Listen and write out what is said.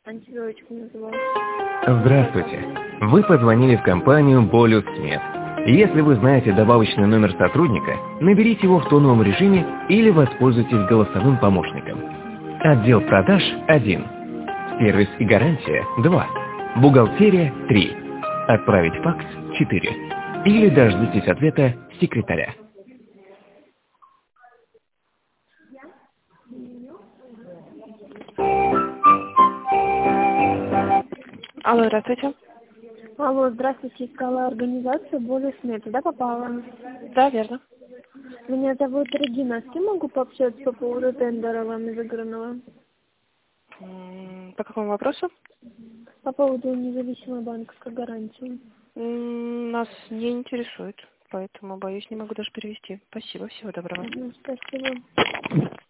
Антибиотик называл. Здравствуйте. Вы позвонили в компанию «Болюс Мед». Если вы знаете добавочный номер сотрудника, наберите его в тоновом режиме или воспользуйтесь голосовым помощником. Отдел продаж – 1. Сервис и гарантия – 2. Бухгалтерия – 3. Отправить факс – 4. Или дождитесь ответа секретаря. Алло, здравствуйте. Алло, здравствуйте, искала организацию «Болюс Мед». Туда попала? Да, верно. Меня зовут Регина. С кем могу пообщаться по поводу тендера вами выигранного? По какому вопросу? По поводу независимой банковской гарантии. Нас не интересует, поэтому, боюсь, не могу даже перевести. Спасибо, всего доброго. Спасибо.